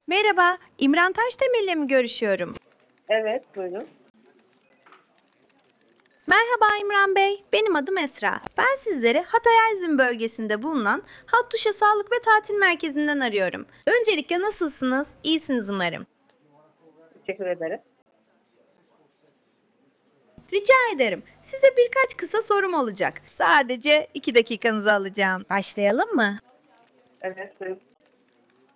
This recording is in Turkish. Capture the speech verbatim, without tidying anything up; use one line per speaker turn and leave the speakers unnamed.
Merhaba, İmran Taşdemir'le mi görüşüyorum?
Evet, buyurun.
Merhaba İmran Bey, benim adım Esra. Ben sizleri Hatay Aydın bölgesinde bulunan Hattuşa Sağlık ve Tatil Merkezi'nden arıyorum. Öncelikle nasılsınız? İyisiniz umarım.
Teşekkür ederim.
Rica ederim. Size birkaç kısa sorum olacak. Sadece iki dakikanızı alacağım. Başlayalım mı?
Evet, buyurun.